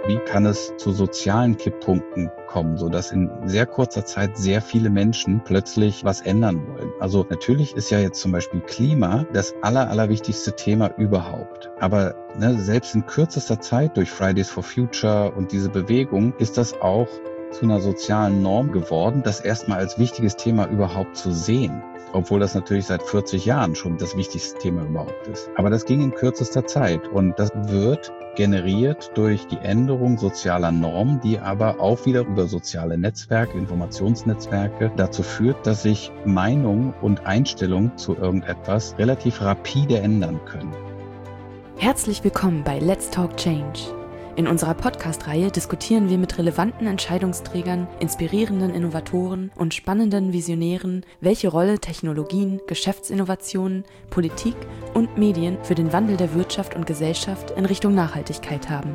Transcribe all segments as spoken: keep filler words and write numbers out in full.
Wie kann es zu sozialen Kipppunkten kommen, sodass in sehr kurzer Zeit sehr viele Menschen plötzlich was ändern wollen? Also natürlich ist ja jetzt zum Beispiel Klima das aller, allerwichtigste Thema überhaupt. Aber ne, selbst in kürzester Zeit durch Fridays for Future und diese Bewegung ist das auch zu einer sozialen Norm geworden, das erstmal als wichtiges Thema überhaupt zu sehen. Obwohl das natürlich seit vierzig Jahren schon das wichtigste Thema überhaupt ist. Aber das ging in kürzester Zeit und das wird generiert durch die Änderung sozialer Normen, die aber auch wieder über soziale Netzwerke, Informationsnetzwerke dazu führt, dass sich Meinung und Einstellung zu irgendetwas relativ rapide ändern können. Herzlich willkommen bei Let's Talk Change. In unserer Podcast-Reihe diskutieren wir mit relevanten Entscheidungsträgern, inspirierenden Innovatoren und spannenden Visionären, welche Rolle Technologien, Geschäftsinnovationen, Politik und Medien für den Wandel der Wirtschaft und Gesellschaft in Richtung Nachhaltigkeit haben.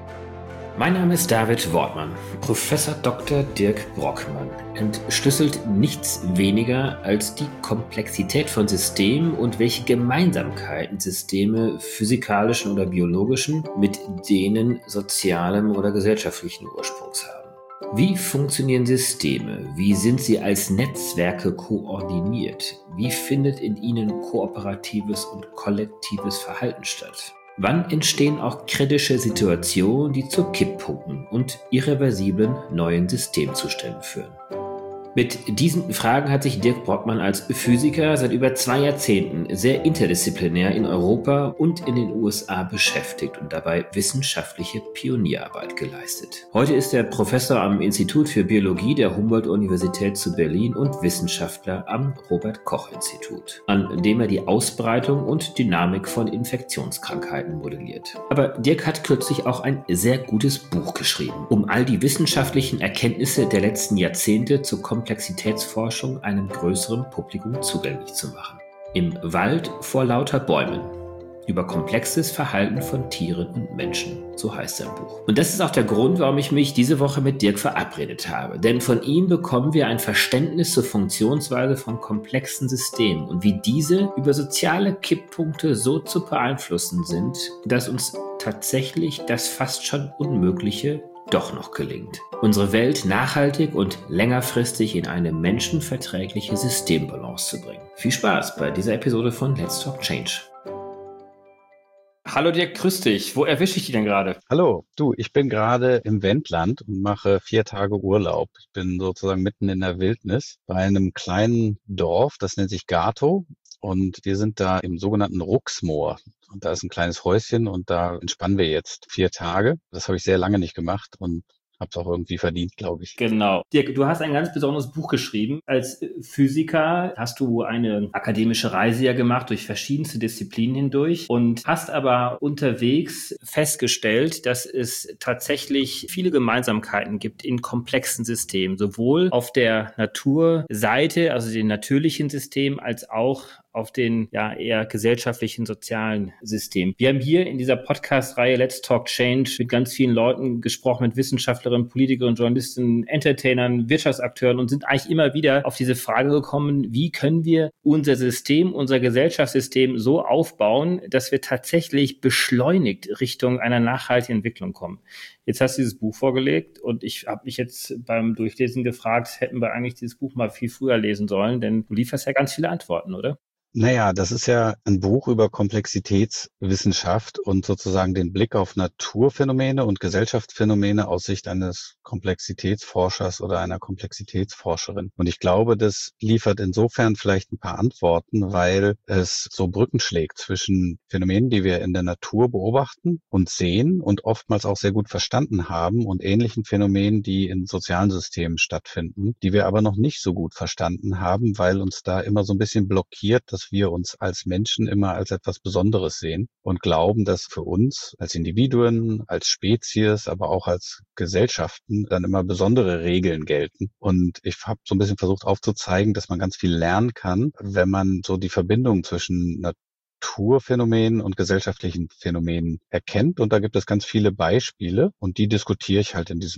Mein Name ist David Wortmann. Professor Doktor Dirk Brockmann entschlüsselt nichts weniger als die Komplexität von Systemen und welche Gemeinsamkeiten Systeme physikalischen oder biologischen mit denen sozialem oder gesellschaftlichen Ursprungs haben. Wie funktionieren Systeme? Wie sind sie als Netzwerke koordiniert? Wie findet in ihnen kooperatives und kollektives Verhalten statt? Wann entstehen auch kritische Situationen, die zu Kipppunkten und irreversiblen neuen Systemzuständen führen? Mit diesen Fragen hat sich Dirk Brockmann als Physiker seit über zwei Jahrzehnten sehr interdisziplinär in Europa und in den U S A beschäftigt und dabei wissenschaftliche Pionierarbeit geleistet. Heute ist er Professor am Institut für Biologie der Humboldt-Universität zu Berlin und Wissenschaftler am Robert-Koch-Institut, an dem er die Ausbreitung und Dynamik von Infektionskrankheiten modelliert. Aber Dirk hat kürzlich auch ein sehr gutes Buch geschrieben, um all die wissenschaftlichen Erkenntnisse der letzten Jahrzehnte zu Komplexitätsforschung einem größeren Publikum zugänglich zu machen. Im Wald vor lauter Bäumen. Über komplexes Verhalten von Tieren und Menschen, so heißt sein Buch. Und das ist auch der Grund, warum ich mich diese Woche mit Dirk verabredet habe. Denn von ihm bekommen wir ein Verständnis zur Funktionsweise von komplexen Systemen und wie diese über soziale Kipppunkte so zu beeinflussen sind, dass uns tatsächlich das fast schon Unmögliche doch noch gelingt. Unsere Welt nachhaltig und längerfristig in eine menschenverträgliche Systembalance zu bringen. Viel Spaß bei dieser Episode von Let's Talk Change. Hallo Dirk, grüß dich. Wo erwische ich dich denn gerade? Hallo, du, ich bin gerade im Wendland und mache vier Tage Urlaub. Ich bin sozusagen mitten in der Wildnis bei einem kleinen Dorf, das nennt sich Gato. Und wir sind da im sogenannten Ruxmoor. Und da ist ein kleines Häuschen und da entspannen wir jetzt vier Tage. Das habe ich sehr lange nicht gemacht und habe es auch irgendwie verdient, glaube ich. Genau. Dirk, du hast ein ganz besonderes Buch geschrieben. Als Physiker hast du eine akademische Reise ja gemacht durch verschiedenste Disziplinen hindurch und hast aber unterwegs festgestellt, dass es tatsächlich viele Gemeinsamkeiten gibt in komplexen Systemen, sowohl auf der Naturseite, also den natürlichen Systemen, als auch auf den ja eher gesellschaftlichen, sozialen Systemen. Wir haben hier in dieser Podcast-Reihe Let's Talk Change mit ganz vielen Leuten gesprochen, mit Wissenschaftlerinnen, Politikerinnen, Journalisten, Entertainern, Wirtschaftsakteuren und sind eigentlich immer wieder auf diese Frage gekommen, wie können wir unser System, unser Gesellschaftssystem so aufbauen, dass wir tatsächlich beschleunigt Richtung einer nachhaltigen Entwicklung kommen. Jetzt hast du dieses Buch vorgelegt und ich habe mich jetzt beim Durchlesen gefragt, hätten wir eigentlich dieses Buch mal viel früher lesen sollen, denn du lieferst ja ganz viele Antworten, oder? Naja, das ist ja ein Buch über Komplexitätswissenschaft und sozusagen den Blick auf Naturphänomene und Gesellschaftsphänomene aus Sicht eines Komplexitätsforschers oder einer Komplexitätsforscherin. Und ich glaube, das liefert insofern vielleicht ein paar Antworten, weil es so Brücken schlägt zwischen Phänomenen, die wir in der Natur beobachten und sehen und oftmals auch sehr gut verstanden haben und ähnlichen Phänomenen, die in sozialen Systemen stattfinden, die wir aber noch nicht so gut verstanden haben, weil uns da immer so ein bisschen blockiert, dass wir uns als Menschen immer als etwas Besonderes sehen und glauben, dass für uns als Individuen, als Spezies, aber auch als Gesellschaften dann immer besondere Regeln gelten. Und ich habe so ein bisschen versucht aufzuzeigen, dass man ganz viel lernen kann, wenn man so die Verbindung zwischen Naturphänomenen und gesellschaftlichen Phänomenen erkennt. Und da gibt es ganz viele Beispiele und die diskutiere ich halt in diesem Buch.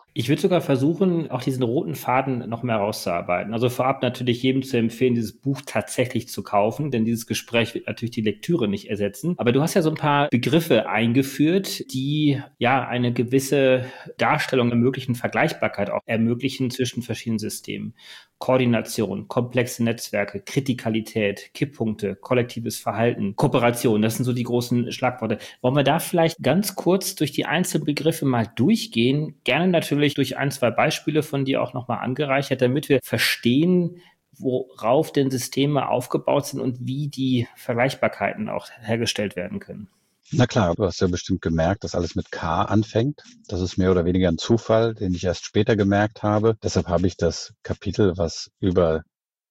Ich würde sogar versuchen, auch diesen roten Faden noch mehr rauszuarbeiten. Also vorab natürlich jedem zu empfehlen, dieses Buch tatsächlich zu kaufen, denn dieses Gespräch wird natürlich die Lektüre nicht ersetzen. Aber du hast ja so ein paar Begriffe eingeführt, die ja eine gewisse Darstellung ermöglichen, Vergleichbarkeit auch ermöglichen zwischen verschiedenen Systemen. Koordination, komplexe Netzwerke, Kritikalität, Kipppunkte, kollektives Verhalten, Kooperation, das sind so die großen Schlagworte. Wollen wir da vielleicht ganz kurz durch die einzelnen Begriffe mal durchgehen? Gerne natürlich durch ein, zwei Beispiele von dir auch nochmal angereichert, damit wir verstehen, worauf denn Systeme aufgebaut sind und wie die Vergleichbarkeiten auch hergestellt werden können. Na klar, du hast ja bestimmt gemerkt, dass alles mit K anfängt. Das ist mehr oder weniger ein Zufall, den ich erst später gemerkt habe. Deshalb habe ich das Kapitel, was über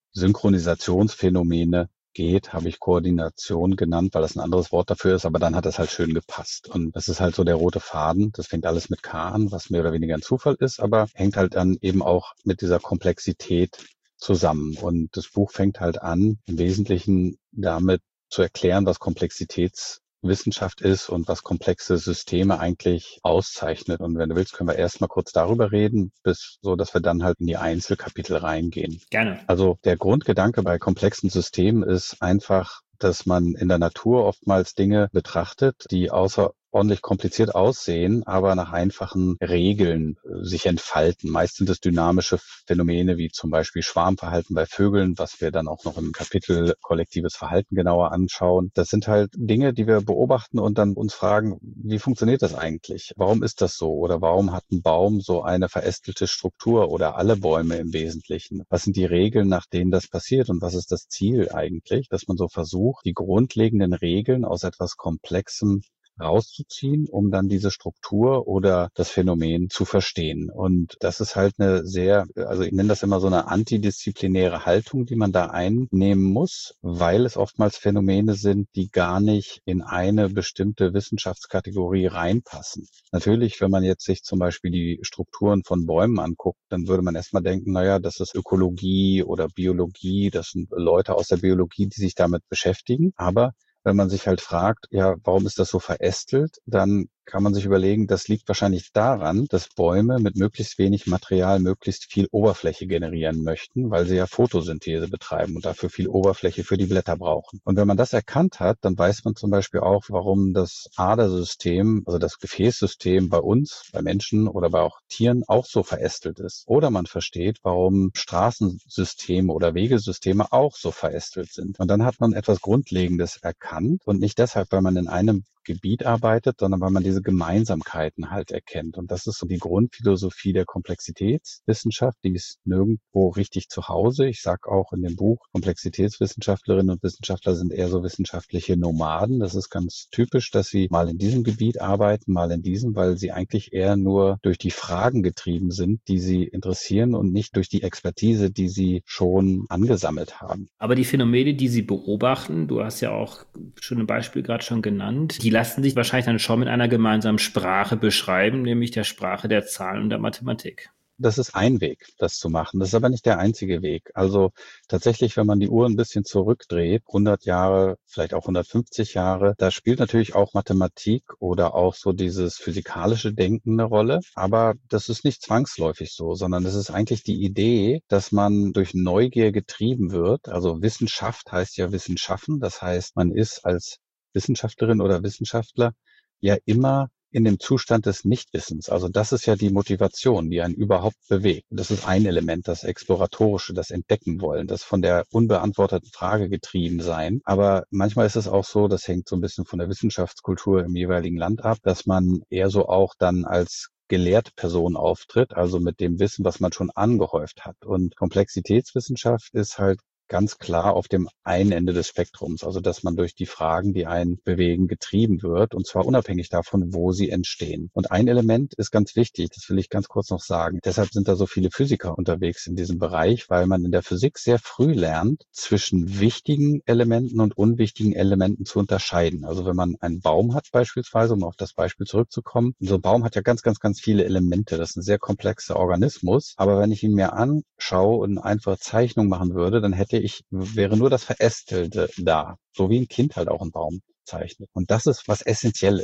Synchronisationsphänomene geht, habe ich Koordination genannt, weil das ein anderes Wort dafür ist, aber dann hat es halt schön gepasst. Und das ist halt so der rote Faden. Das fängt alles mit K an, was mehr oder weniger ein Zufall ist, aber hängt halt dann eben auch mit dieser Komplexität zusammen. Und das Buch fängt halt an, im Wesentlichen damit zu erklären, was Komplexitäts Wissenschaft ist und was komplexe Systeme eigentlich auszeichnet. Und wenn du willst, können wir erst mal kurz darüber reden, bis so, dass wir dann halt in die Einzelkapitel reingehen. Gerne. Also der Grundgedanke bei komplexen Systemen ist einfach, dass man in der Natur oftmals Dinge betrachtet, die außerordentlich kompliziert aussehen, aber nach einfachen Regeln äh, sich entfalten. Meist sind es dynamische Phänomene wie zum Beispiel Schwarmverhalten bei Vögeln, was wir dann auch noch im Kapitel kollektives Verhalten genauer anschauen. Das sind halt Dinge, die wir beobachten und dann uns fragen, wie funktioniert das eigentlich? Warum ist das so? Oder warum hat ein Baum so eine verästelte Struktur oder alle Bäume im Wesentlichen? Was sind die Regeln, nach denen das passiert und was ist das Ziel eigentlich, dass man so versucht, die grundlegenden Regeln aus etwas Komplexem rauszuziehen, um dann diese Struktur oder das Phänomen zu verstehen. Und das ist halt eine sehr, also ich nenne das immer so eine antidisziplinäre Haltung, die man da einnehmen muss, weil es oftmals Phänomene sind, die gar nicht in eine bestimmte Wissenschaftskategorie reinpassen. Natürlich, wenn man jetzt sich zum Beispiel die Strukturen von Bäumen anguckt, dann würde man erstmal denken, naja, das ist Ökologie oder Biologie, das sind Leute aus der Biologie, die sich damit beschäftigen. Aber wenn man sich halt fragt, ja, warum ist das so verästelt, dann kann man sich überlegen, das liegt wahrscheinlich daran, dass Bäume mit möglichst wenig Material möglichst viel Oberfläche generieren möchten, weil sie ja Photosynthese betreiben und dafür viel Oberfläche für die Blätter brauchen. Und wenn man das erkannt hat, dann weiß man zum Beispiel auch, warum das Adersystem, also das Gefäßsystem bei uns, bei Menschen oder bei auch Tieren auch so verästelt ist. Oder man versteht, warum Straßensysteme oder Wegesysteme auch so verästelt sind. Und dann hat man etwas Grundlegendes erkannt und nicht deshalb, weil man in einem Gebiet arbeitet, sondern weil man diese Gemeinsamkeiten halt erkennt. Und das ist so die Grundphilosophie der Komplexitätswissenschaft. Die ist nirgendwo richtig zu Hause. Ich sage auch in dem Buch, Komplexitätswissenschaftlerinnen und Wissenschaftler sind eher so wissenschaftliche Nomaden. Das ist ganz typisch, dass sie mal in diesem Gebiet arbeiten, mal in diesem, weil sie eigentlich eher nur durch die Fragen getrieben sind, die sie interessieren und nicht durch die Expertise, die sie schon angesammelt haben. Aber die Phänomene, die Sie beobachten, du hast ja auch schon ein Beispiel gerade schon genannt, die lassen sich wahrscheinlich dann schon mit einer gemeinsamen Sprache beschreiben, nämlich der Sprache der Zahlen und der Mathematik. Das ist ein Weg, das zu machen. Das ist aber nicht der einzige Weg. Also tatsächlich, wenn man die Uhr ein bisschen zurückdreht, hundert Jahre, vielleicht auch hundertfünfzig Jahre, da spielt natürlich auch Mathematik oder auch so dieses physikalische Denken eine Rolle. Aber das ist nicht zwangsläufig so, sondern es ist eigentlich die Idee, dass man durch Neugier getrieben wird. Also Wissenschaft heißt ja Wissen schaffen. Das heißt, man ist als Wissenschaftlerin oder Wissenschaftler ja immer in dem Zustand des Nichtwissens. Also das ist ja die Motivation, die einen überhaupt bewegt. Das ist ein Element, das Exploratorische, das Entdecken wollen, das von der unbeantworteten Frage getrieben sein. Aber manchmal ist es auch so, das hängt so ein bisschen von der Wissenschaftskultur im jeweiligen Land ab, dass man eher so auch dann als gelehrte Person auftritt, also mit dem Wissen, was man schon angehäuft hat. Und Komplexitätswissenschaft ist halt ganz klar auf dem einen Ende des Spektrums, also dass man durch die Fragen, die einen bewegen, getrieben wird, und zwar unabhängig davon, wo sie entstehen. Und ein Element ist ganz wichtig, das will ich ganz kurz noch sagen. Deshalb sind da so viele Physiker unterwegs in diesem Bereich, weil man in der Physik sehr früh lernt, zwischen wichtigen Elementen und unwichtigen Elementen zu unterscheiden. Also wenn man einen Baum hat beispielsweise, um auf das Beispiel zurückzukommen, so ein Baum hat ja ganz, ganz, ganz viele Elemente. Das ist ein sehr komplexer Organismus, aber wenn ich ihn mir anschaue und eine einfache Zeichnung machen würde, dann hätte ich, wäre nur das Verästelte da, so wie ein Kind halt auch einen Baum zeichnet. Und das ist was Essentielles.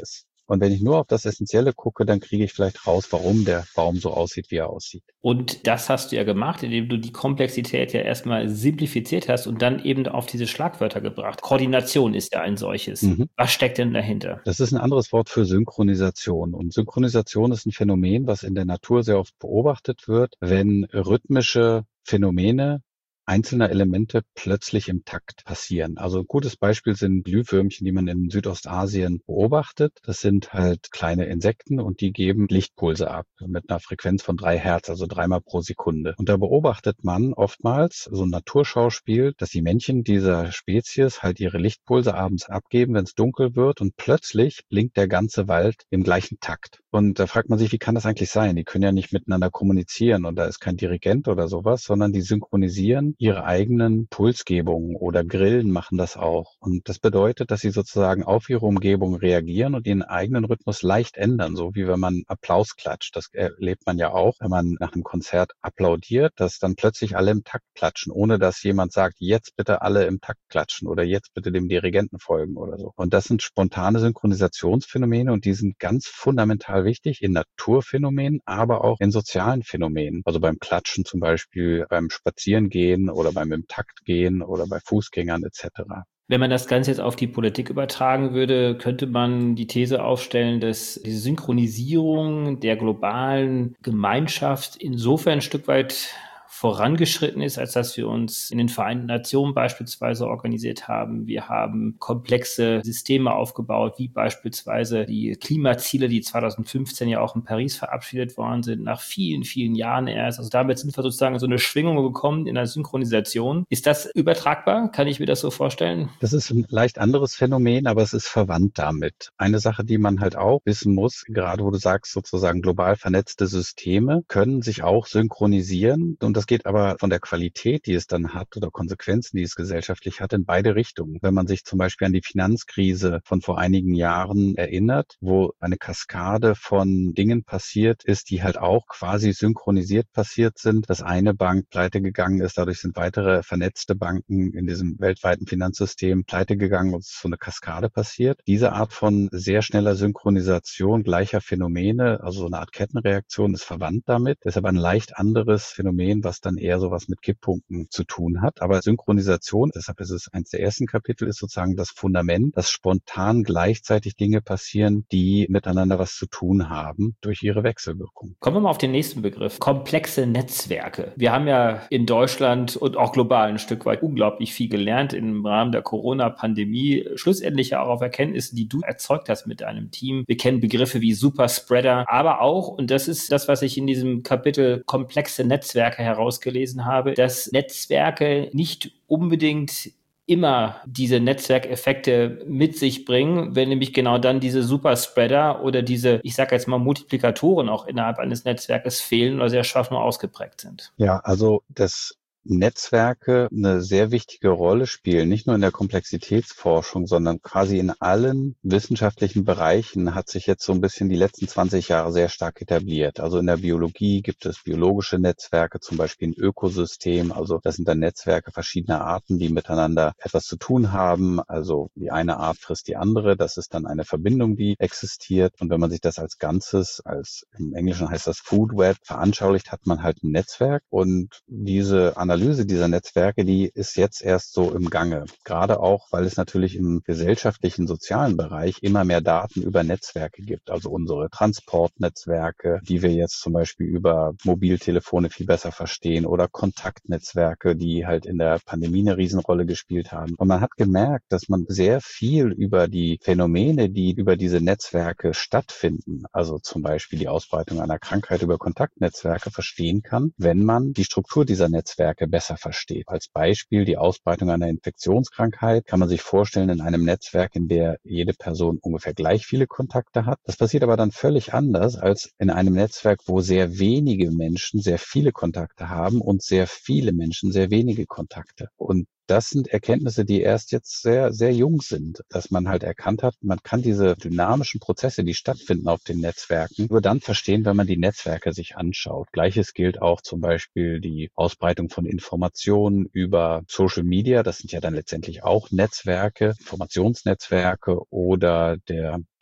Und wenn ich nur auf das Essentielle gucke, dann kriege ich vielleicht raus, warum der Baum so aussieht, wie er aussieht. Und das hast du ja gemacht, indem du die Komplexität ja erstmal simplifiziert hast und dann eben auf diese Schlagwörter gebracht. Koordination ist ja ein solches. Mhm. Was steckt denn dahinter? Das ist ein anderes Wort für Synchronisation. Und Synchronisation ist ein Phänomen, was in der Natur sehr oft beobachtet wird, wenn rhythmische Phänomene einzelner Elemente plötzlich im Takt passieren. Also ein gutes Beispiel sind Glühwürmchen, die man in Südostasien beobachtet. Das sind halt kleine Insekten und die geben Lichtpulse ab mit einer Frequenz von drei Hertz, also dreimal pro Sekunde. Und da beobachtet man oftmals so ein Naturschauspiel, dass die Männchen dieser Spezies halt ihre Lichtpulse abends abgeben, wenn es dunkel wird, und plötzlich blinkt der ganze Wald im gleichen Takt. Und da fragt man sich, wie kann das eigentlich sein? Die können ja nicht miteinander kommunizieren und da ist kein Dirigent oder sowas, sondern die synchronisieren ihre eigenen Pulsgebungen, oder Grillen machen das auch. Und das bedeutet, dass sie sozusagen auf ihre Umgebung reagieren und ihren eigenen Rhythmus leicht ändern, so wie wenn man Applaus klatscht. Das erlebt man ja auch, wenn man nach einem Konzert applaudiert, dass dann plötzlich alle im Takt klatschen, ohne dass jemand sagt, jetzt bitte alle im Takt klatschen oder jetzt bitte dem Dirigenten folgen oder so. Und das sind spontane Synchronisationsphänomene und die sind ganz fundamental wichtig in Naturphänomenen, aber auch in sozialen Phänomenen. Also beim Klatschen zum Beispiel, beim Spazierengehen oder beim im Takt gehen oder bei Fußgängern et cetera. Wenn man das Ganze jetzt auf die Politik übertragen würde, könnte man die These aufstellen, dass die Synchronisierung der globalen Gemeinschaft insofern ein Stück weit vorangeschritten ist, als dass wir uns in den Vereinten Nationen beispielsweise organisiert haben. Wir haben komplexe Systeme aufgebaut, wie beispielsweise die Klimaziele, die zweitausendfünfzehn ja auch in Paris verabschiedet worden sind, nach vielen, vielen Jahren erst. Also damit sind wir sozusagen in so eine Schwingung gekommen in der Synchronisation. Ist das übertragbar? Kann ich mir das so vorstellen? Das ist ein leicht anderes Phänomen, aber es ist verwandt damit. Eine Sache, die man halt auch wissen muss, gerade wo du sagst, sozusagen global vernetzte Systeme können sich auch synchronisieren, und das geht aber von der Qualität, die es dann hat, oder Konsequenzen, die es gesellschaftlich hat, in beide Richtungen. Wenn man sich zum Beispiel an die Finanzkrise von vor einigen Jahren erinnert, wo eine Kaskade von Dingen passiert ist, die halt auch quasi synchronisiert passiert sind, dass eine Bank pleite gegangen ist, dadurch sind weitere vernetzte Banken in diesem weltweiten Finanzsystem pleite gegangen und es ist so eine Kaskade passiert. Diese Art von sehr schneller Synchronisation gleicher Phänomene, also so eine Art Kettenreaktion, ist verwandt damit. Das ist aber ein leicht anderes Phänomen, was dann eher sowas mit Kipppunkten zu tun hat. Aber Synchronisation, deshalb ist es eins der ersten Kapitel, ist sozusagen das Fundament, dass spontan gleichzeitig Dinge passieren, die miteinander was zu tun haben durch ihre Wechselwirkung. Kommen wir mal auf den nächsten Begriff. Komplexe Netzwerke. Wir haben ja in Deutschland und auch global ein Stück weit unglaublich viel gelernt im Rahmen der Corona-Pandemie. Schlussendlich ja auch auf Erkenntnisse, die du erzeugt hast mit deinem Team. Wir kennen Begriffe wie Superspreader, aber auch, und das ist das, was ich in diesem Kapitel komplexe Netzwerke herausgelesen habe, dass Netzwerke nicht unbedingt immer diese Netzwerkeffekte mit sich bringen, wenn nämlich genau dann diese Superspreader oder diese, ich sage jetzt mal, Multiplikatoren auch innerhalb eines Netzwerkes fehlen oder sehr schwach nur ausgeprägt sind. Ja, also das Netzwerke eine sehr wichtige Rolle spielen, nicht nur in der Komplexitätsforschung, sondern quasi in allen wissenschaftlichen Bereichen hat sich jetzt so ein bisschen die letzten zwanzig Jahre sehr stark etabliert. Also in der Biologie gibt es biologische Netzwerke, zum Beispiel ein Ökosystem. Also das sind dann Netzwerke verschiedener Arten, die miteinander etwas zu tun haben. Also die eine Art frisst die andere. Das ist dann eine Verbindung, die existiert. Und wenn man sich das als Ganzes, als im Englischen heißt das Food Web, veranschaulicht, hat man halt ein Netzwerk. Und diese Analyse Analyse dieser Netzwerke, die ist jetzt erst so im Gange. Gerade auch, weil es natürlich im gesellschaftlichen, sozialen Bereich immer mehr Daten über Netzwerke gibt. Also unsere Transportnetzwerke, die wir jetzt zum Beispiel über Mobiltelefone viel besser verstehen, oder Kontaktnetzwerke, die halt in der Pandemie eine Riesenrolle gespielt haben. Und man hat gemerkt, dass man sehr viel über die Phänomene, die über diese Netzwerke stattfinden, also zum Beispiel die Ausbreitung einer Krankheit über Kontaktnetzwerke, verstehen kann, wenn man die Struktur dieser Netzwerke besser versteht. Als Beispiel die Ausbreitung einer Infektionskrankheit kann man sich vorstellen in einem Netzwerk, in der jede Person ungefähr gleich viele Kontakte hat. Das passiert aber dann völlig anders als in einem Netzwerk, wo sehr wenige Menschen sehr viele Kontakte haben und sehr viele Menschen sehr wenige Kontakte. Und das sind Erkenntnisse, die erst jetzt sehr, sehr jung sind, dass man halt erkannt hat, man kann diese dynamischen Prozesse, die stattfinden auf den Netzwerken, nur dann verstehen, wenn man die Netzwerke sich anschaut. Gleiches gilt auch zum Beispiel die Ausbreitung von Informationen über Social Media. Das sind ja dann letztendlich auch Netzwerke, Informationsnetzwerke, oder der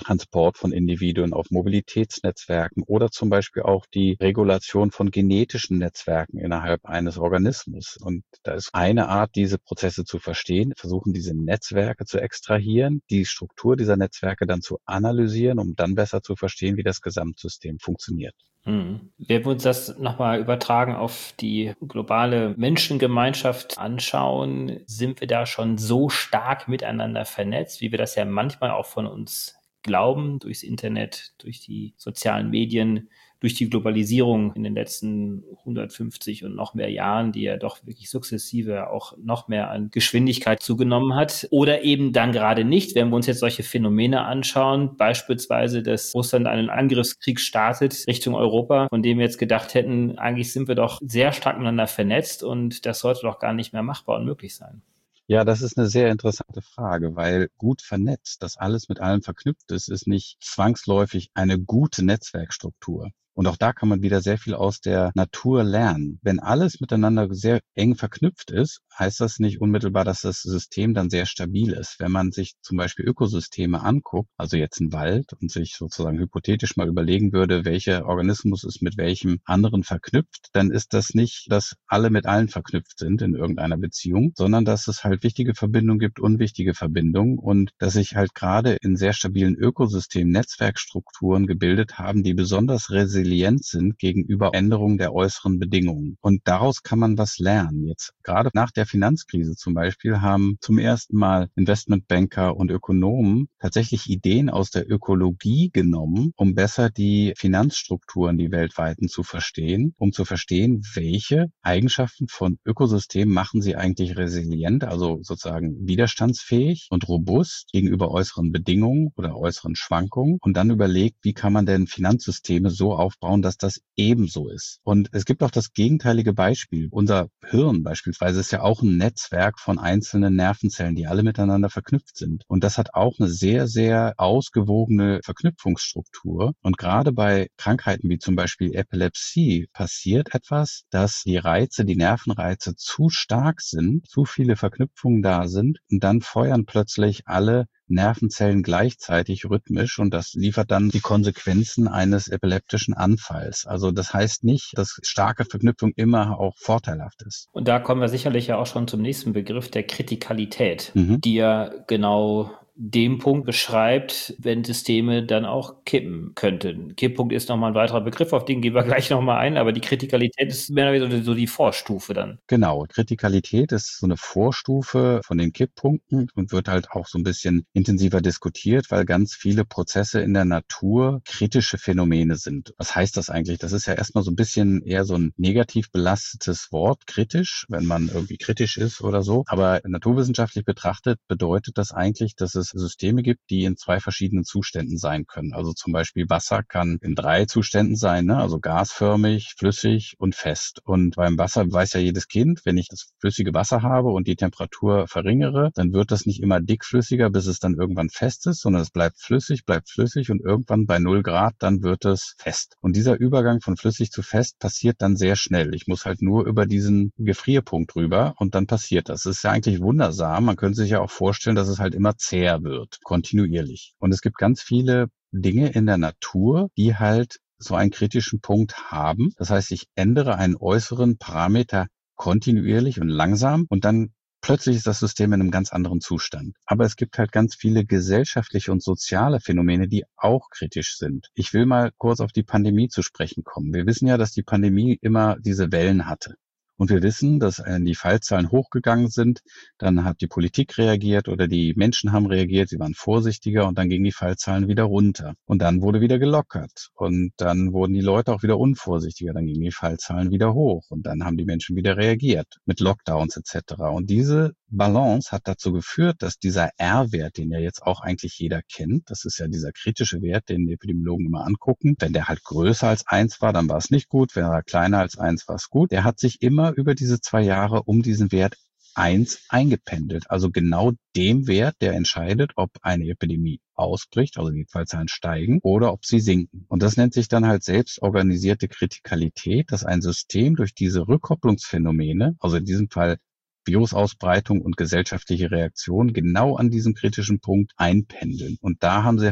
Transport von Individuen auf Mobilitätsnetzwerken oder zum Beispiel auch die Regulation von genetischen Netzwerken innerhalb eines Organismus. Und da ist eine Art, diese Prozesse zu verstehen, versuchen diese Netzwerke zu extrahieren, die Struktur dieser Netzwerke dann zu analysieren, um dann besser zu verstehen, wie das Gesamtsystem funktioniert. Hm. Wenn wir uns das nochmal übertragen auf die globale Menschengemeinschaft anschauen, sind wir da schon so stark miteinander vernetzt, wie wir das ja manchmal auch von uns glauben, durchs Internet, durch die sozialen Medien, durch die Globalisierung in den letzten hundertfünfzig und noch mehr Jahren, die ja doch wirklich sukzessive auch noch mehr an Geschwindigkeit zugenommen hat. Oder eben dann gerade nicht, wenn wir uns jetzt solche Phänomene anschauen, beispielsweise, dass Russland einen Angriffskrieg startet Richtung Europa, von dem wir jetzt gedacht hätten, eigentlich sind wir doch sehr stark miteinander vernetzt und das sollte doch gar nicht mehr machbar und möglich sein. Ja, das ist eine sehr interessante Frage, weil gut vernetzt, dass alles mit allem verknüpft ist, ist nicht zwangsläufig eine gute Netzwerkstruktur. Und auch da kann man wieder sehr viel aus der Natur lernen. Wenn alles miteinander sehr eng verknüpft ist, heißt das nicht unmittelbar, dass das System dann sehr stabil ist. Wenn man sich zum Beispiel Ökosysteme anguckt, also jetzt einen Wald, und sich sozusagen hypothetisch mal überlegen würde, welcher Organismus ist mit welchem anderen verknüpft, dann ist das nicht, dass alle mit allen verknüpft sind in irgendeiner Beziehung, sondern dass es halt wichtige Verbindungen gibt, unwichtige Verbindungen und dass sich halt gerade in sehr stabilen Ökosystemen Netzwerkstrukturen gebildet haben, die besonders resilient sind gegenüber Änderungen der äußeren Bedingungen. Und daraus kann man was lernen. Jetzt gerade nach der Finanzkrise zum Beispiel haben zum ersten Mal Investmentbanker und Ökonomen tatsächlich Ideen aus der Ökologie genommen, um besser die Finanzstrukturen, die weltweiten, zu verstehen, um zu verstehen, welche Eigenschaften von Ökosystemen machen sie eigentlich resilient, also sozusagen widerstandsfähig und robust gegenüber äußeren Bedingungen oder äußeren Schwankungen und dann überlegt, wie kann man denn Finanzsysteme so aufbauen, dass das ebenso ist. Und es gibt auch das gegenteilige Beispiel. Unser Hirn beispielsweise ist ja auch ein Netzwerk von einzelnen Nervenzellen, die alle miteinander verknüpft sind. Und das hat auch eine sehr, sehr ausgewogene Verknüpfungsstruktur. Und gerade bei Krankheiten wie zum Beispiel Epilepsie passiert etwas, dass die Reize, die Nervenreize zu stark sind, zu viele Verknüpfungen da sind und dann feuern plötzlich alle Nervenzellen gleichzeitig rhythmisch und das liefert dann die Konsequenzen eines epileptischen Anfalls. Also das heißt nicht, dass starke Verknüpfung immer auch vorteilhaft ist. Und da kommen wir sicherlich ja auch schon zum nächsten Begriff der Kritikalität, Mhm. die ja genau den Punkt beschreibt, wenn Systeme dann auch kippen könnten. Kipppunkt ist nochmal ein weiterer Begriff, auf den gehen wir gleich nochmal ein, aber die Kritikalität ist mehr oder weniger so die Vorstufe dann. Genau, Kritikalität ist so eine Vorstufe von den Kipppunkten und wird halt auch so ein bisschen intensiver diskutiert, weil ganz viele Prozesse in der Natur kritische Phänomene sind. Was heißt das eigentlich? Das ist ja erstmal so ein bisschen eher so ein negativ belastetes Wort, kritisch, wenn man irgendwie kritisch ist oder so. Aber naturwissenschaftlich betrachtet bedeutet das eigentlich, dass es Systeme gibt, die in zwei verschiedenen Zuständen sein können. Also zum Beispiel Wasser kann in drei Zuständen sein, ne? Also gasförmig, flüssig und fest. Und beim Wasser weiß ja jedes Kind, wenn ich das flüssige Wasser habe und die Temperatur verringere, dann wird das nicht immer dickflüssiger, bis es dann irgendwann fest ist, sondern es bleibt flüssig, bleibt flüssig und irgendwann bei null Grad, dann wird es fest. Und dieser Übergang von flüssig zu fest passiert dann sehr schnell. Ich muss halt nur über diesen Gefrierpunkt rüber und dann passiert das. Das ist ja eigentlich wundersam. Man könnte sich ja auch vorstellen, dass es halt immer zäher wird, kontinuierlich. Und es gibt ganz viele Dinge in der Natur, die halt so einen kritischen Punkt haben. Das heißt, ich ändere einen äußeren Parameter kontinuierlich und langsam und dann plötzlich ist das System in einem ganz anderen Zustand. Aber es gibt halt ganz viele gesellschaftliche und soziale Phänomene, die auch kritisch sind. Ich will mal kurz auf die Pandemie zu sprechen kommen. Wir wissen ja, dass die Pandemie immer diese Wellen hatte. Und wir wissen, dass die Fallzahlen hochgegangen sind. Dann hat die Politik reagiert oder die Menschen haben reagiert. Sie waren vorsichtiger und dann gingen die Fallzahlen wieder runter. Und dann wurde wieder gelockert. Und dann wurden die Leute auch wieder unvorsichtiger. Dann gingen die Fallzahlen wieder hoch. Und dann haben die Menschen wieder reagiert mit Lockdowns et cetera. Und diese Balance hat dazu geführt, dass dieser R-Wert, den ja jetzt auch eigentlich jeder kennt, das ist ja dieser kritische Wert, den die Epidemiologen immer angucken. Wenn der halt größer als eins war, dann war es nicht gut. Wenn er kleiner als eins war, es gut. Der hat sich immer über diese zwei Jahre um diesen Wert eins eingependelt. Also genau dem Wert, der entscheidet, ob eine Epidemie ausbricht, also die Fallzahlen steigen, oder ob sie sinken. Und das nennt sich dann halt selbstorganisierte Kritikalität, dass ein System durch diese Rückkopplungsphänomene, also in diesem Fall Virusausbreitung und gesellschaftliche Reaktion, genau an diesem kritischen Punkt einpendeln. Und da haben sie halt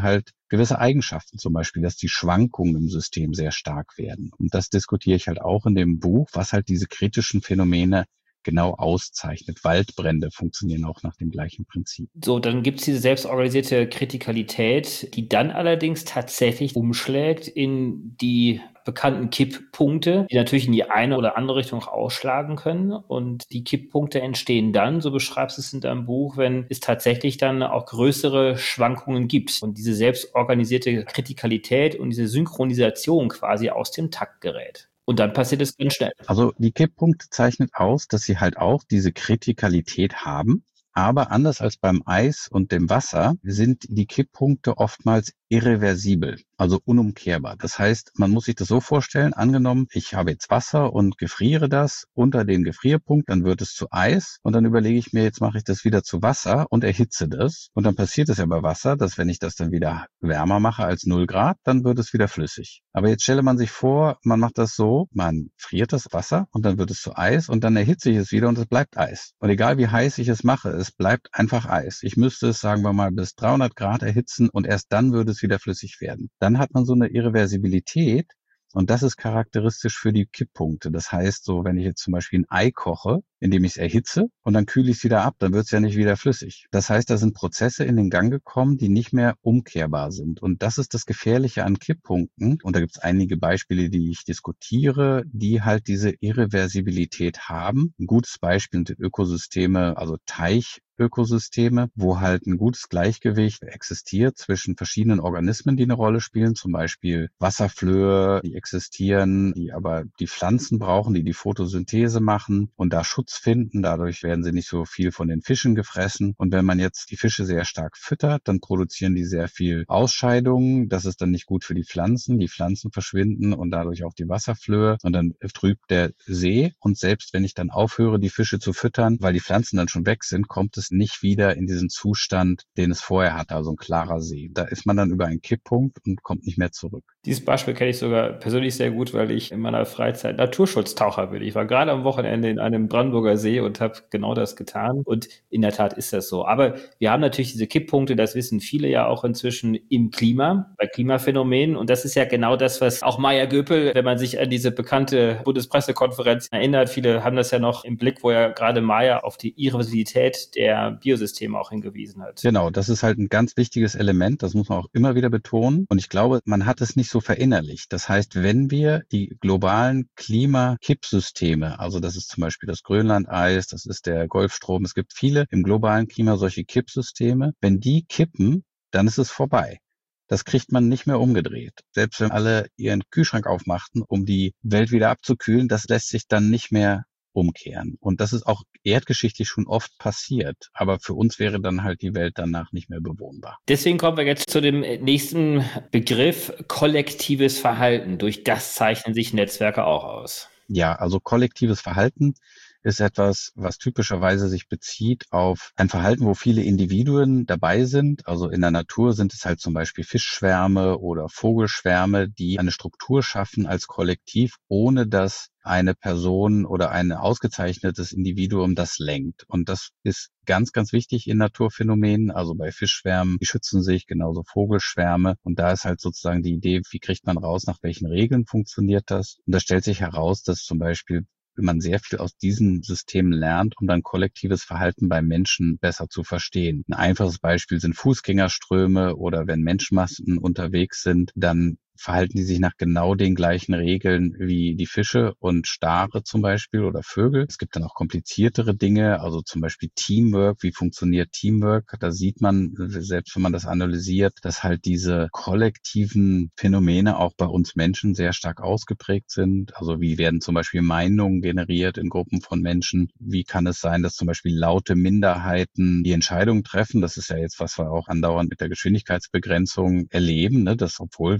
gewisse Eigenschaften, zum Beispiel, dass die Schwankungen im System sehr stark werden. Und das diskutiere ich halt auch in dem Buch, was halt diese kritischen Phänomene genau auszeichnet. Waldbrände funktionieren auch nach dem gleichen Prinzip. So, dann gibt es diese selbstorganisierte Kritikalität, die dann allerdings tatsächlich umschlägt in die bekannten Kipppunkte, die natürlich in die eine oder andere Richtung ausschlagen können. Und die Kipppunkte entstehen dann, so beschreibst du es in deinem Buch, wenn es tatsächlich dann auch größere Schwankungen gibt und diese selbstorganisierte Kritikalität und diese Synchronisation quasi aus dem Takt gerät. Und dann passiert es ganz schnell. Also die Kipppunkte zeichnet aus, dass sie halt auch diese Kritikalität haben. Aber anders als beim Eis und dem Wasser sind die Kipppunkte oftmals irreversibel, also unumkehrbar. Das heißt, man muss sich das so vorstellen, angenommen, ich habe jetzt Wasser und gefriere das unter den Gefrierpunkt, dann wird es zu Eis und dann überlege ich mir, jetzt mache ich das wieder zu Wasser und erhitze das. Und dann passiert es ja bei Wasser, dass wenn ich das dann wieder wärmer mache als null Grad, dann wird es wieder flüssig. Aber jetzt stelle man sich vor, man macht das so, man friert das Wasser und dann wird es zu Eis und dann erhitze ich es wieder und es bleibt Eis. Und egal wie heiß ich es mache, es bleibt einfach Eis. Ich müsste es, sagen wir mal, bis dreihundert Grad erhitzen und erst dann würde es wieder flüssig werden. Dann hat man so eine Irreversibilität und das ist charakteristisch für die Kipppunkte. Das heißt, so wenn ich jetzt zum Beispiel ein Ei koche, indem ich es erhitze und dann kühle ich es wieder ab, dann wird es ja nicht wieder flüssig. Das heißt, da sind Prozesse in den Gang gekommen, die nicht mehr umkehrbar sind. Und das ist das Gefährliche an Kipppunkten. Und da gibt es einige Beispiele, die ich diskutiere, die halt diese Irreversibilität haben. Ein gutes Beispiel sind Ökosysteme, also Teichökosysteme, wo halt ein gutes Gleichgewicht existiert zwischen verschiedenen Organismen, die eine Rolle spielen, zum Beispiel Wasserflöhe, die existieren, die aber die Pflanzen brauchen, die die Photosynthese machen und da Schutz finden. Dadurch werden sie nicht so viel von den Fischen gefressen. Und wenn man jetzt die Fische sehr stark füttert, dann produzieren die sehr viel Ausscheidungen. Das ist dann nicht gut für die Pflanzen. Die Pflanzen verschwinden und dadurch auch die Wasserflöhe. Und dann trübt der See. Und selbst wenn ich dann aufhöre, die Fische zu füttern, weil die Pflanzen dann schon weg sind, kommt es nicht wieder in diesen Zustand, den es vorher hatte, also ein klarer See. Da ist man dann über einen Kipppunkt und kommt nicht mehr zurück. Dieses Beispiel kenne ich sogar persönlich sehr gut, weil ich in meiner Freizeit Naturschutztaucher bin. Ich war gerade am Wochenende in einem Brandenburger See und habe genau das getan. Und in der Tat ist das so. Aber wir haben natürlich diese Kipppunkte, das wissen viele ja auch inzwischen im Klima, bei Klimaphänomenen. Und das ist ja genau das, was auch Maya Göpel, wenn man sich an diese bekannte Bundespressekonferenz erinnert, viele haben das ja noch im Blick, wo ja gerade Maya auf die Irreversibilität der Biosysteme auch hingewiesen hat. Genau, das ist halt ein ganz wichtiges Element, das muss man auch immer wieder betonen. Und ich glaube, man hat es nicht so verinnerlicht. Das heißt, wenn wir die globalen Klimakippsysteme, also das ist zum Beispiel das Grönlandeis, das ist der Golfstrom, es gibt viele im globalen Klima solche Kippsysteme, wenn die kippen, dann ist es vorbei. Das kriegt man nicht mehr umgedreht. Selbst wenn alle ihren Kühlschrank aufmachten, um die Welt wieder abzukühlen, das lässt sich dann nicht mehr umkehren. Und das ist auch erdgeschichtlich schon oft passiert. Aber für uns wäre dann halt die Welt danach nicht mehr bewohnbar. Deswegen kommen wir jetzt zu dem nächsten Begriff, kollektives Verhalten. Durch das zeichnen sich Netzwerke auch aus. Ja, also kollektives Verhalten ist etwas, was typischerweise sich bezieht auf ein Verhalten, wo viele Individuen dabei sind. Also in der Natur sind es halt zum Beispiel Fischschwärme oder Vogelschwärme, die eine Struktur schaffen als Kollektiv, ohne dass eine Person oder ein ausgezeichnetes Individuum das lenkt. Und das ist ganz, ganz wichtig in Naturphänomenen. Also bei Fischschwärmen, die schützen sich, genauso Vogelschwärme. Und da ist halt sozusagen die Idee, wie kriegt man raus, nach welchen Regeln funktioniert das? Und da stellt sich heraus, dass zum Beispiel man sehr viel aus diesen Systemen lernt, um dann kollektives Verhalten bei Menschen besser zu verstehen. Ein einfaches Beispiel sind Fußgängerströme oder wenn Menschenmassen unterwegs sind, dann verhalten die sich nach genau den gleichen Regeln wie die Fische und Stare zum Beispiel oder Vögel. Es gibt dann auch kompliziertere Dinge, also zum Beispiel Teamwork. Wie funktioniert Teamwork? Da sieht man, selbst wenn man das analysiert, dass halt diese kollektiven Phänomene auch bei uns Menschen sehr stark ausgeprägt sind. Also wie werden zum Beispiel Meinungen generiert in Gruppen von Menschen? Wie kann es sein, dass zum Beispiel laute Minderheiten die Entscheidungen treffen? Das ist ja jetzt, was wir auch andauernd mit der Geschwindigkeitsbegrenzung erleben, ne? Dass obwohl wir halt eine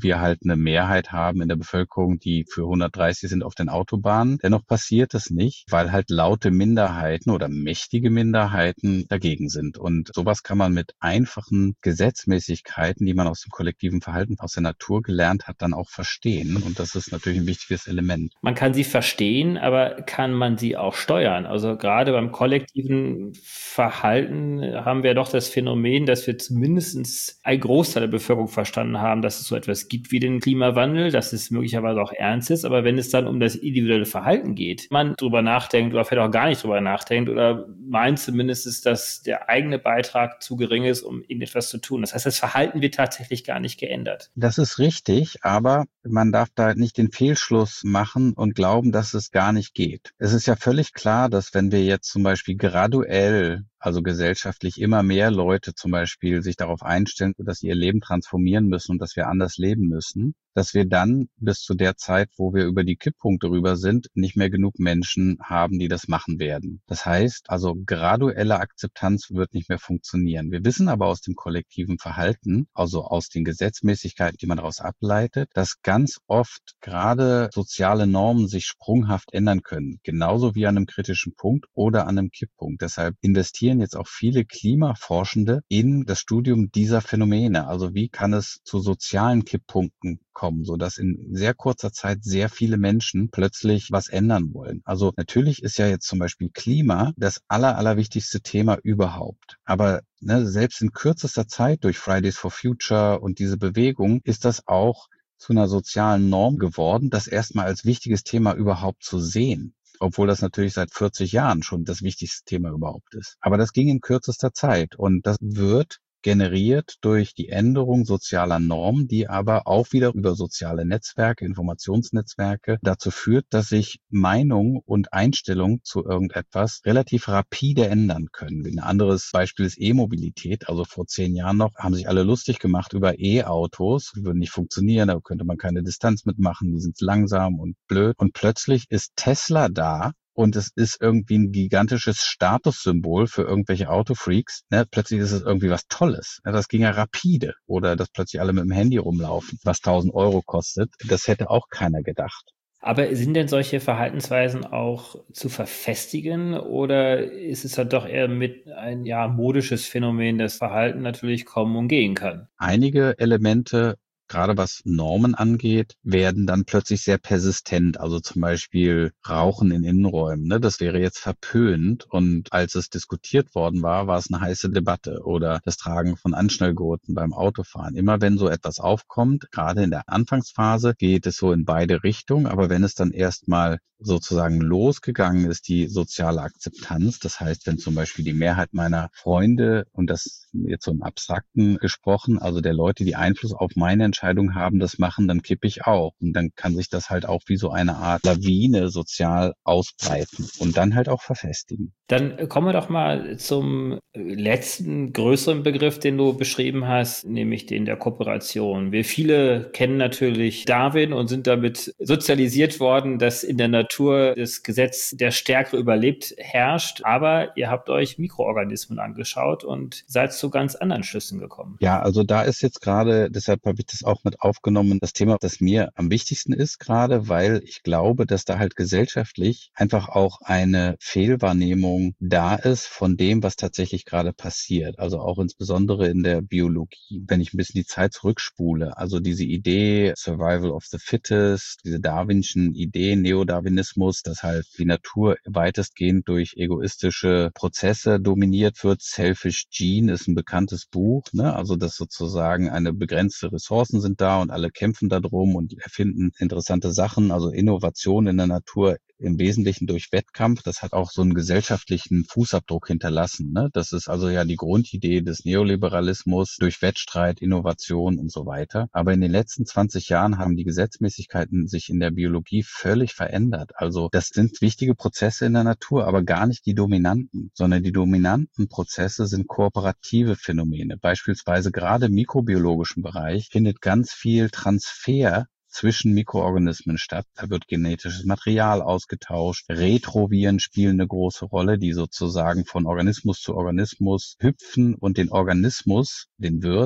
eine Mehrheit haben in der Bevölkerung, die für hundertdreißig sind auf den Autobahnen. Dennoch passiert es nicht, weil halt laute Minderheiten oder mächtige Minderheiten dagegen sind. Und sowas kann man mit einfachen Gesetzmäßigkeiten, die man aus dem kollektiven Verhalten aus der Natur gelernt hat, dann auch verstehen. Und das ist natürlich ein wichtiges Element. Man kann sie verstehen, aber kann man sie auch steuern? Also gerade beim kollektiven Verhalten haben wir doch das Phänomen, dass wir zumindest ein Großteil der Bevölkerung verstanden haben, dass es so etwas gibt wie den Klimawandel, dass es möglicherweise auch ernst ist. Aber wenn es dann um das individuelle Verhalten geht, man drüber nachdenkt oder vielleicht auch gar nicht drüber nachdenkt oder meint zumindest, dass der eigene Beitrag zu gering ist, um irgendetwas zu tun. Das heißt, das Verhalten wird tatsächlich gar nicht geändert. Das ist richtig, aber man darf da nicht den Fehlschluss machen und glauben, dass es gar nicht geht. Es ist ja völlig klar, dass wenn wir jetzt zum Beispiel graduell, also gesellschaftlich immer mehr Leute zum Beispiel sich darauf einstellen, dass sie ihr Leben transformieren müssen und dass wir anders leben müssen, dass wir dann bis zu der Zeit, wo wir über die Kipppunkte rüber sind, nicht mehr genug Menschen haben, die das machen werden. Das heißt, also graduelle Akzeptanz wird nicht mehr funktionieren. Wir wissen aber aus dem kollektiven Verhalten, also aus den Gesetzmäßigkeiten, die man daraus ableitet, dass ganz oft gerade soziale Normen sich sprunghaft ändern können, genauso wie an einem kritischen Punkt oder an einem Kipppunkt. Deshalb investieren jetzt auch viele Klimaforschende in das Studium dieser Phänomene. Also wie kann es zu sozialen Kipppunkten kommen, sodass in sehr kurzer Zeit sehr viele Menschen plötzlich was ändern wollen. Also natürlich ist ja jetzt zum Beispiel Klima das aller, allerwichtigste Thema überhaupt. Aber ne, selbst in kürzester Zeit durch Fridays for Future und diese Bewegung ist das auch zu einer sozialen Norm geworden, das erstmal als wichtiges Thema überhaupt zu sehen. Obwohl das natürlich seit vierzig Jahren schon das wichtigste Thema überhaupt ist. Aber das ging in kürzester Zeit und das wird generiert durch die Änderung sozialer Normen, die aber auch wieder über soziale Netzwerke, Informationsnetzwerke dazu führt, dass sich Meinung und Einstellung zu irgendetwas relativ rapide ändern können. Ein anderes Beispiel ist E-Mobilität. Also vor zehn Jahren noch haben sich alle lustig gemacht über E-Autos. Die würden nicht funktionieren, da könnte man keine Distanz mitmachen, die sind langsam und blöd. Und plötzlich ist Tesla da. Und es ist irgendwie ein gigantisches Statussymbol für irgendwelche Autofreaks. Ne? Plötzlich ist es irgendwie was Tolles. Ne? Das ging ja rapide. Oder dass plötzlich alle mit dem Handy rumlaufen, was tausend Euro kostet. Das hätte auch keiner gedacht. Aber sind denn solche Verhaltensweisen auch zu verfestigen oder ist es dann doch eher mit ein ja modisches Phänomen, das Verhalten natürlich kommen und gehen kann? Einige Elemente, gerade was Normen angeht, werden dann plötzlich sehr persistent. Also zum Beispiel Rauchen in Innenräumen. Ne? Das wäre jetzt verpönt. Und als es diskutiert worden war, war es eine heiße Debatte. Oder das Tragen von Anschnallgurten beim Autofahren. Immer wenn so etwas aufkommt, gerade in der Anfangsphase, geht es so in beide Richtungen. Aber wenn es dann erstmal sozusagen losgegangen ist, die soziale Akzeptanz, das heißt, wenn zum Beispiel die Mehrheit meiner Freunde, und das jetzt so im Abstrakten gesprochen, also der Leute, die Einfluss auf meine Entscheidung haben, das machen, dann kippe ich auch. Und dann kann sich das halt auch wie so eine Art Lawine sozial ausbreiten und dann halt auch verfestigen. Dann kommen wir doch mal zum letzten größeren Begriff, den du beschrieben hast, nämlich den der Kooperation. Wir viele kennen natürlich Darwin und sind damit sozialisiert worden, dass in der Natur das Gesetz der Stärkere überlebt herrscht. Aber ihr habt euch Mikroorganismen angeschaut und seid zu ganz anderen Schlüssen gekommen. Ja, also da ist jetzt gerade, deshalb habe ich das auch mit aufgenommen, das Thema, das mir am wichtigsten ist gerade, weil ich glaube, dass da halt gesellschaftlich einfach auch eine Fehlwahrnehmung da ist von dem, was tatsächlich gerade passiert. Also auch insbesondere in der Biologie. Wenn ich ein bisschen die Zeit zurückspule, also diese Idee Survival of the Fittest, diese darwinschen Ideen, Neodarwinismus, dass halt die Natur weitestgehend durch egoistische Prozesse dominiert wird. Selfish Gene ist ein bekanntes Buch, ne? Also dass sozusagen eine begrenzte Ressourcen sind da und alle kämpfen da drum und erfinden interessante Sachen, also Innovation in der Natur im Wesentlichen durch Wettkampf. Das hat auch so einen gesellschaftlichen Fußabdruck hinterlassen. Ne? Das ist also ja die Grundidee des Neoliberalismus durch Wettstreit, Innovation und so weiter. Aber in den letzten zwanzig Jahren haben die Gesetzmäßigkeiten sich in der Biologie völlig verändert. Also das sind wichtige Prozesse in der Natur, aber gar nicht die dominanten, sondern die dominanten Prozesse sind kooperative Phänomene. Beispielsweise gerade im mikrobiologischen Bereich findet ganz viel Transfer zwischen Mikroorganismen statt. Da wird genetisches Material ausgetauscht. Retroviren spielen eine große Rolle, die sozusagen von Organismus zu Organismus hüpfen und den Organismus, den Wirt,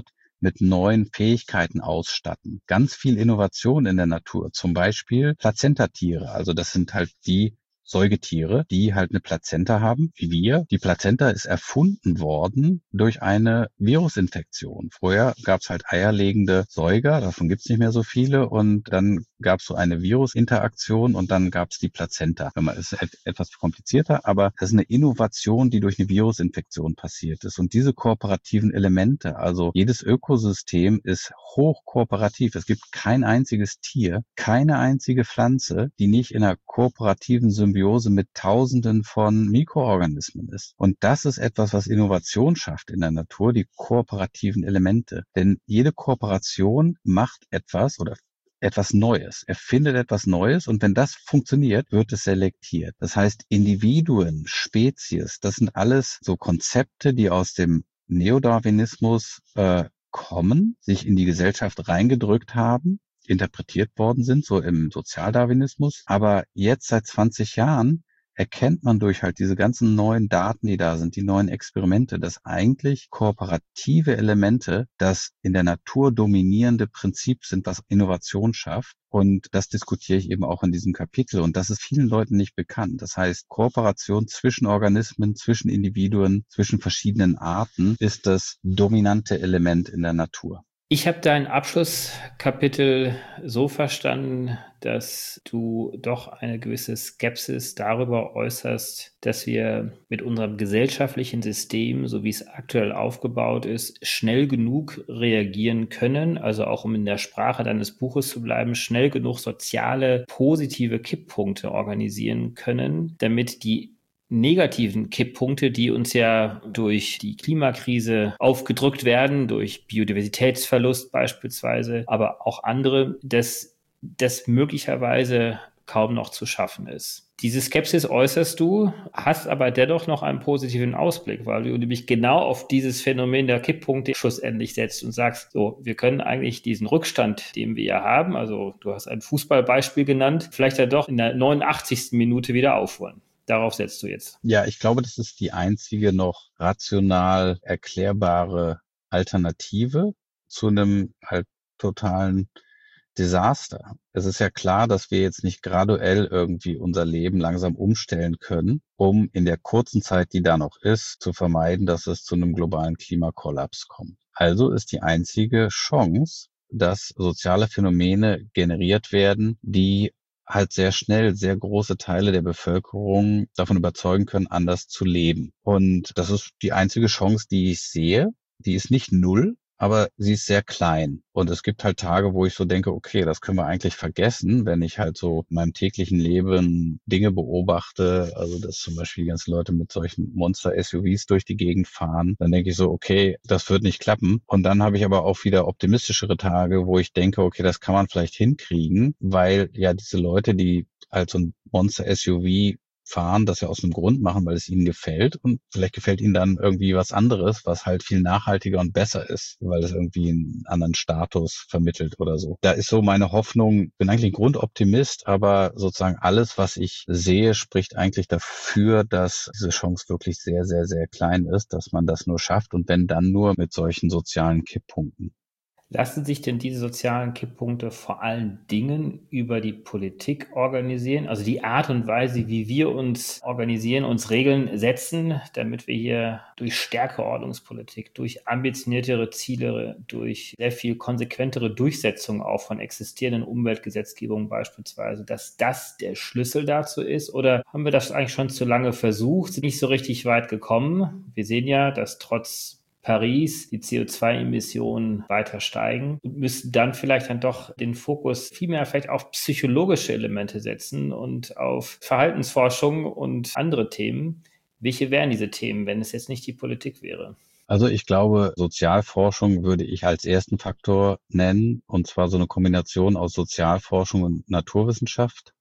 mit neuen Fähigkeiten ausstatten. Ganz viel Innovation in der Natur, zum Beispiel Plazentatiere. Also das sind halt die Säugetiere, die halt eine Plazenta haben, wie wir. Die Plazenta ist erfunden worden durch eine Virusinfektion. Vorher gab es halt eierlegende Säuger, davon gibt es nicht mehr so viele. Und dann gab es so eine Virusinteraktion und dann gab es die Plazenta. Es ist etwas komplizierter, aber das ist eine Innovation, die durch eine Virusinfektion passiert ist. Und diese kooperativen Elemente, also jedes Ökosystem ist hochkooperativ. Es gibt kein einziges Tier, keine einzige Pflanze, die nicht in einer kooperativen Symbiose mit Tausenden von Mikroorganismen ist. Und das ist etwas, was Innovation schafft in der Natur, die kooperativen Elemente. Denn jede Kooperation macht etwas oder etwas Neues, erfindet etwas Neues und wenn das funktioniert, wird es selektiert. Das heißt, Individuen, Spezies, das sind alles so Konzepte, die aus dem Neodarwinismus äh, kommen, sich in die Gesellschaft reingedrückt haben, interpretiert worden sind, so im Sozialdarwinismus. Aber jetzt seit zwanzig Jahren erkennt man durch halt diese ganzen neuen Daten, die da sind, die neuen Experimente, dass eigentlich kooperative Elemente das in der Natur dominierende Prinzip sind, was Innovation schafft. Und das diskutiere ich eben auch in diesem Kapitel. Und das ist vielen Leuten nicht bekannt. Das heißt, Kooperation zwischen Organismen, zwischen Individuen, zwischen verschiedenen Arten ist das dominante Element in der Natur. Ich habe dein Abschlusskapitel so verstanden, dass du doch eine gewisse Skepsis darüber äußerst, dass wir mit unserem gesellschaftlichen System, so wie es aktuell aufgebaut ist, schnell genug reagieren können, also auch um in der Sprache deines Buches zu bleiben, schnell genug soziale, positive Kipppunkte organisieren können, damit die negativen Kipppunkte, die uns ja durch die Klimakrise aufgedrückt werden, durch Biodiversitätsverlust beispielsweise, aber auch andere, dass das möglicherweise kaum noch zu schaffen ist. Diese Skepsis äußerst du, hast aber dennoch noch einen positiven Ausblick, weil du nämlich genau auf dieses Phänomen der Kipppunkte schlussendlich setzt und sagst, so, wir können eigentlich diesen Rückstand, den wir ja haben, also du hast ein Fußballbeispiel genannt, vielleicht ja doch in der neunundachtzigsten Minute wieder aufholen. Darauf setzt du jetzt. Ja, ich glaube, das ist die einzige noch rational erklärbare Alternative zu einem halt totalen Desaster. Es ist ja klar, dass wir jetzt nicht graduell irgendwie unser Leben langsam umstellen können, um in der kurzen Zeit, die da noch ist, zu vermeiden, dass es zu einem globalen Klimakollaps kommt. Also ist die einzige Chance, dass soziale Phänomene generiert werden, die halt sehr schnell sehr große Teile der Bevölkerung davon überzeugen können, anders zu leben. Und das ist die einzige Chance, die ich sehe. Die ist nicht null, aber sie ist sehr klein. Und es gibt halt Tage, wo ich so denke, okay, das können wir eigentlich vergessen, wenn ich halt so in meinem täglichen Leben Dinge beobachte, also dass zum Beispiel die ganzen Leute mit solchen Monster-S U Vs durch die Gegend fahren, dann denke ich so, okay, das wird nicht klappen. Und dann habe ich aber auch wieder optimistischere Tage, wo ich denke, okay, das kann man vielleicht hinkriegen, weil ja diese Leute, die halt so ein Monster-S U V fahren, das ja aus einem Grund machen, weil es ihnen gefällt und vielleicht gefällt ihnen dann irgendwie was anderes, was halt viel nachhaltiger und besser ist, weil es irgendwie einen anderen Status vermittelt oder so. Da ist so meine Hoffnung, bin eigentlich ein Grundoptimist, aber sozusagen alles, was ich sehe, spricht eigentlich dafür, dass diese Chance wirklich sehr, sehr, sehr klein ist, dass man das nur schafft und wenn dann nur mit solchen sozialen Kipppunkten. Lassen sich denn diese sozialen Kipppunkte vor allen Dingen über die Politik organisieren? Also die Art und Weise, wie wir uns organisieren, uns Regeln setzen, damit wir hier durch stärkere Ordnungspolitik, durch ambitioniertere Ziele, durch sehr viel konsequentere Durchsetzung auch von existierenden Umweltgesetzgebungen beispielsweise, dass das der Schlüssel dazu ist? Oder haben wir das eigentlich schon zu lange versucht, sind nicht so richtig weit gekommen? Wir sehen ja, dass trotz Paris die C O zwei Emissionen weiter steigen und müssen dann vielleicht dann doch den Fokus viel mehr vielleicht auf psychologische Elemente setzen und auf Verhaltensforschung und andere Themen. Welche wären diese Themen, wenn es jetzt nicht die Politik wäre? Also ich glaube, Sozialforschung würde ich als ersten Faktor nennen, und zwar so eine Kombination aus Sozialforschung und Naturwissenschaft.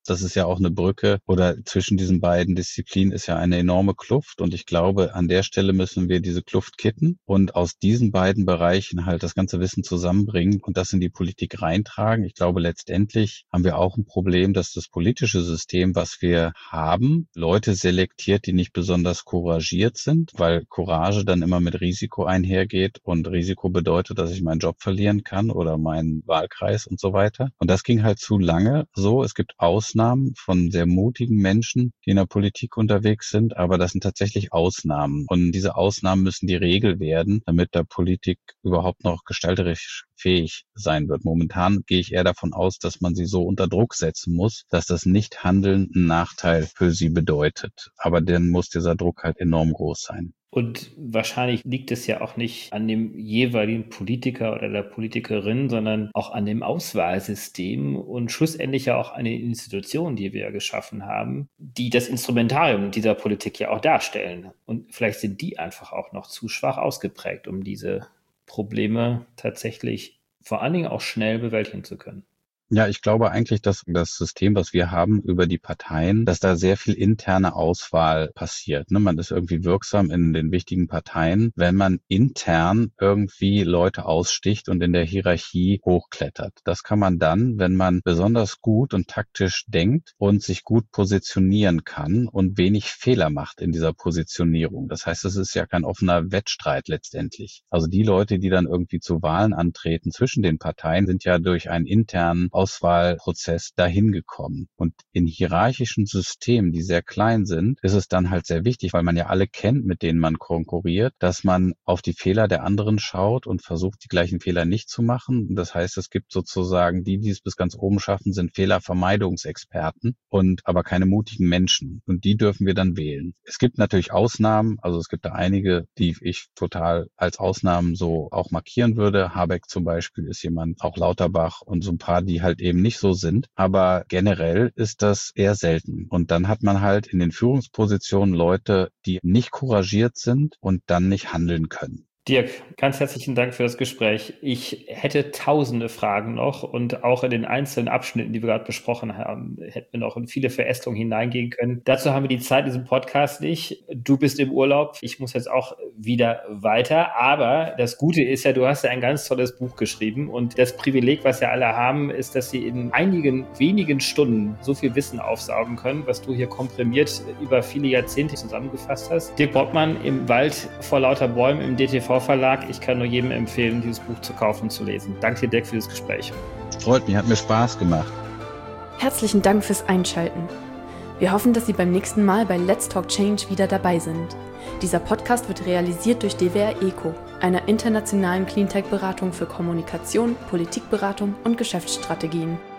Das ist ja auch eine Brücke oder zwischen diesen beiden Disziplinen ist ja eine enorme Kluft. Und ich glaube, an der Stelle müssen wir diese Kluft kitten und aus diesen beiden Bereichen halt das ganze Wissen zusammenbringen und das in die Politik reintragen. Ich glaube, letztendlich haben wir auch ein Problem, dass das politische System, was wir haben, Leute selektiert, die nicht besonders couragiert sind, weil Courage dann immer mit Risiko einhergeht und Risiko bedeutet, dass ich meinen Job verlieren kann oder meinen Wahlkreis und so weiter. Und das ging halt zu lange so. Es gibt Ausnahmen von sehr mutigen Menschen, die in der Politik unterwegs sind, aber das sind tatsächlich Ausnahmen. Und diese Ausnahmen müssen die Regel werden, damit der Politik überhaupt noch gestalterisch fähig sein wird. Momentan gehe ich eher davon aus, dass man sie so unter Druck setzen muss, dass das Nichthandeln einen Nachteil für sie bedeutet. Aber dann muss dieser Druck halt enorm groß sein. Und wahrscheinlich liegt es ja auch nicht an dem jeweiligen Politiker oder der Politikerin, sondern auch an dem Auswahlsystem und schlussendlich ja auch an den Institutionen, die wir ja geschaffen haben, die das Instrumentarium dieser Politik ja auch darstellen. Und vielleicht sind die einfach auch noch zu schwach ausgeprägt, um diese Probleme tatsächlich vor allen Dingen auch schnell bewältigen zu können. Ja, ich glaube eigentlich, dass das System, was wir haben über die Parteien, dass da sehr viel interne Auswahl passiert. Ne? Man ist irgendwie wirksam in den wichtigen Parteien, wenn man intern irgendwie Leute aussticht und in der Hierarchie hochklettert. Das kann man dann, wenn man besonders gut und taktisch denkt und sich gut positionieren kann und wenig Fehler macht in dieser Positionierung. Das heißt, es ist ja kein offener Wettstreit letztendlich. Also die Leute, die dann irgendwie zu Wahlen antreten zwischen den Parteien, sind ja durch einen internen Auswahlprozess dahin gekommen. Und in hierarchischen Systemen, die sehr klein sind, ist es dann halt sehr wichtig, weil man ja alle kennt, mit denen man konkurriert, dass man auf die Fehler der anderen schaut und versucht, die gleichen Fehler nicht zu machen. Das heißt, es gibt sozusagen die, die es bis ganz oben schaffen, sind Fehlervermeidungsexperten und aber keine mutigen Menschen. Und die dürfen wir dann wählen. Es gibt natürlich Ausnahmen, also es gibt da einige, die ich total als Ausnahmen so auch markieren würde. Habeck zum Beispiel ist jemand, auch Lauterbach und so ein paar, die halt eben nicht so sind. Aber generell ist das eher selten. Und dann hat man halt in den Führungspositionen Leute, die nicht couragiert sind und dann nicht handeln können. Dirk, ganz herzlichen Dank für das Gespräch. Ich hätte tausende Fragen noch und auch in den einzelnen Abschnitten, die wir gerade besprochen haben, hätten wir noch in viele Verästelungen hineingehen können. Dazu haben wir die Zeit in diesem Podcast nicht. Du bist im Urlaub, ich muss jetzt auch wieder weiter. Aber das Gute ist ja, du hast ja ein ganz tolles Buch geschrieben und das Privileg, was ja alle haben, ist, dass sie in einigen wenigen Stunden so viel Wissen aufsaugen können, was du hier komprimiert über viele Jahrzehnte zusammengefasst hast. Dirk Brockmann im Wald vor lauter Bäumen im D T V Verlag. Ich kann nur jedem empfehlen, dieses Buch zu kaufen und zu lesen. Danke dir, Dirk, für das Gespräch. Freut mich, hat mir Spaß gemacht. Herzlichen Dank fürs Einschalten. Wir hoffen, dass Sie beim nächsten Mal bei Let's Talk Change wieder dabei sind. Dieser Podcast wird realisiert durch D W R ECO, einer internationalen Cleantech-Beratung für Kommunikation, Politikberatung und Geschäftsstrategien.